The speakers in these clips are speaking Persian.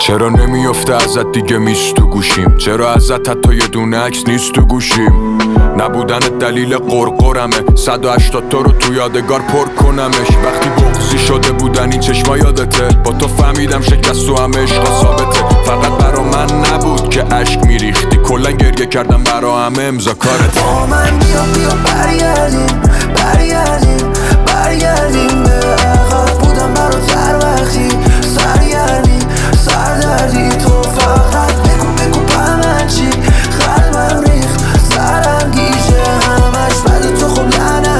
چرا نمیافته ازت دیگه میست تو گوشیم؟ چرا ازت حتی یه دونه عکس نیست تو گوشیم؟ نبودنت دلیل قرقرمه 180 تا رو تو یادگار پر کنمش. وقتی بغضی شده بودن این چشما یادته، با تو فهمیدم شکست و همه عشقا ثابته. فقط برا من نبود که عشق میریختی، کلن گریه کردم برا همه امضا کارت. با من بیا برگردیم به عقب. بودم برات هر وقتی سردردی تو فقط بگو با من چی؟ قلبم ریخت سرم گیشه همش بعد تو خب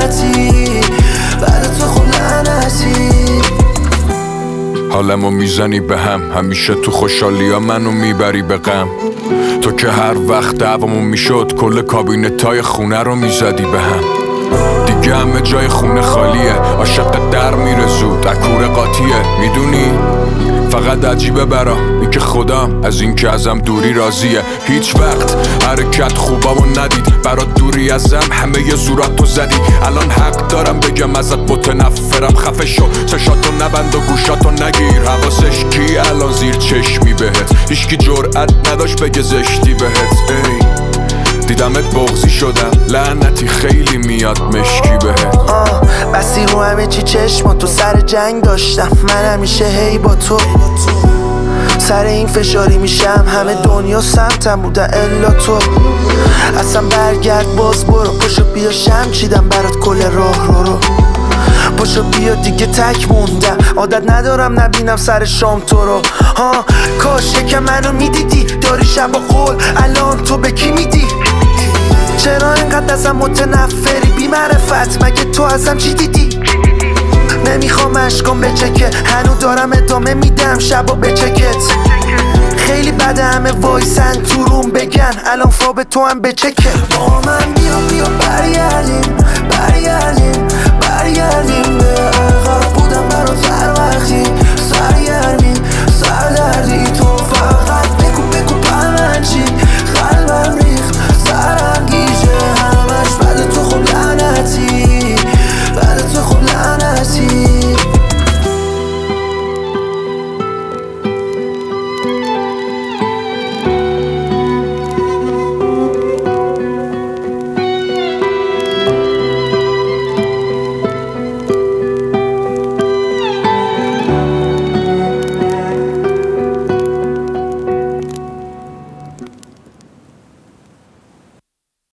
لعنتی حالمو میزنی به هم، همیشه تو خوشحالی ها منو میبری به غم. تو که هر وقت دعوامون میشد کل کابینتای خونه رو میزدی به هم. دیگه همه جای خونه خالیه، عاشق در میره زود اکور قاطیه. میدونی فقط عجیبه برام این که خودم از این که ازم دوری راضیه. هیچ وقت حرکت خوبامو ندید، برات دوری ازم همه ی زورات تو زدی. الان حق دارم بگم ازت متنفرم، خفه شو چشاتو نبند و گوشاتو نگیر. حواسش کی الان زیر چشمی بهت؟ هیچکی جرأت نداشت بگه زشتی بهت. ای دیدمت بغضی شدم لعنتی خیلی میاد مشکی بهت. بسی رو همه چی چشم تو سر جنگ داشتم، من همیشه هی با تو. سر این فشاری میشم همه دنیا سمتم بودن الا تو. اصلا برگرد باز برو، پاشو بیا شم چیدم برات کل راه رو. پاشو بیا دیگه تک موندم، عادت ندارم نبینم سر شام تو رو. کاش یکم منو میدیدی، داری شب و قول الان تو به کی میدی؟ چرا اینقدر ازم متنفری بی معرفت؟ مگه تو ازم چی دیدی؟ نمیخوام اشکام بچکه، هنو دارم ادامه میدم شبا بچکت. خیلی بده همه وایسن تو روم بگن الان فاب تو هم بچکه. با من بیا برگردیم